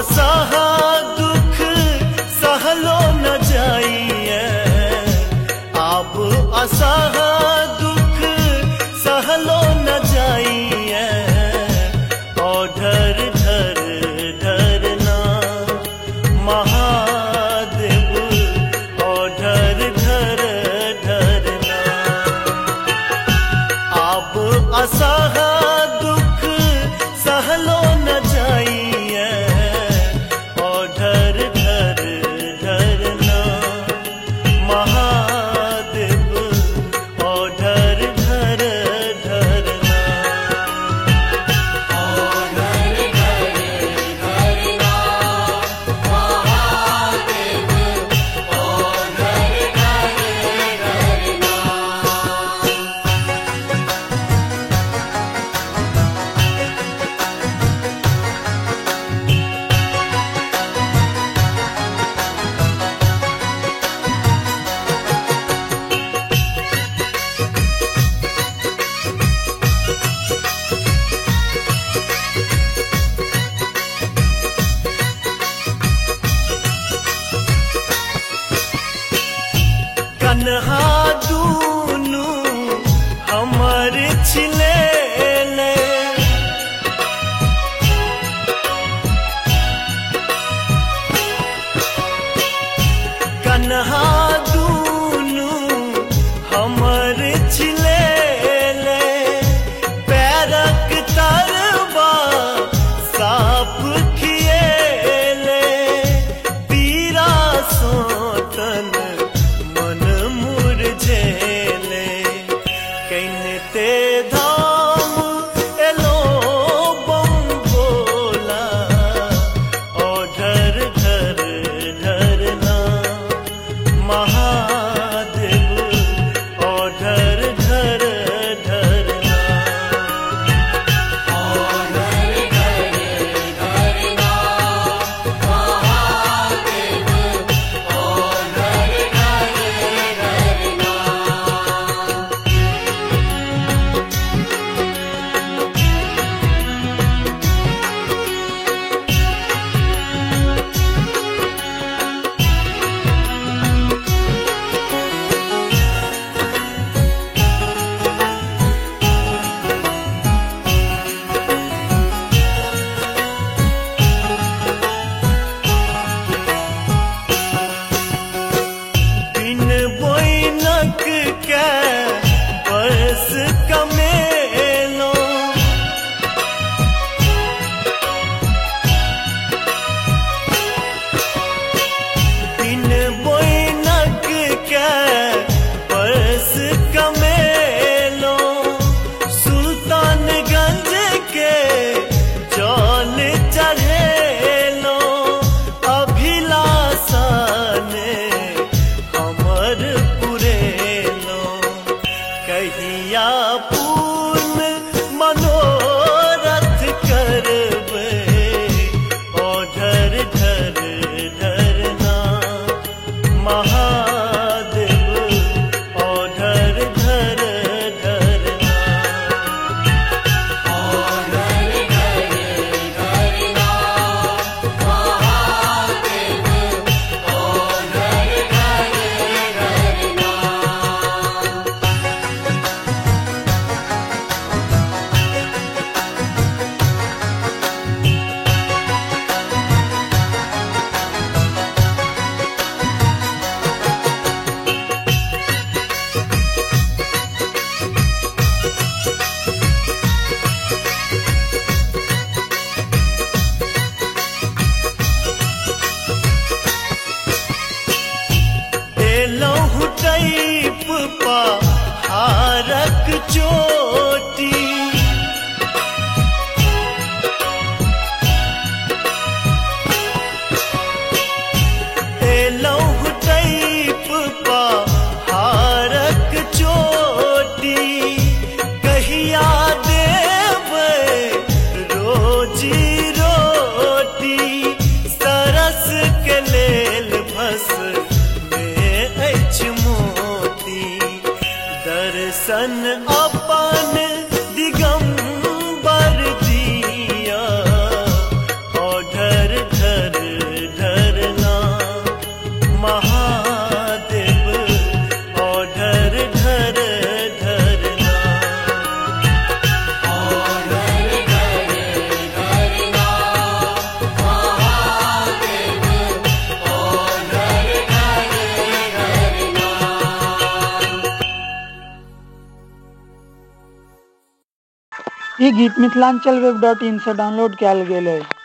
असहा दुख सहलो न जाइए, अब असहा दुख सहलो न जाइए। ओढ़र धर धरना महादेव, ओढ़र धर धरना। अब असहा दुख सहलो न जाइए, ओढ़र धर धरना महादेव, ओढ़र धर धरना। कन्हा दूनु हमर छिलेले, कन्हा दूनु हमर छिलेले। पैरक तरबा साप खिएले, पीरा सोतन मन मुरझेले। कैनते धाम एलो बम बोला, ओढ़र धर धरना ई गीत मिथिलांचल वेब.in से डाउनलोड कयल गेल अछि।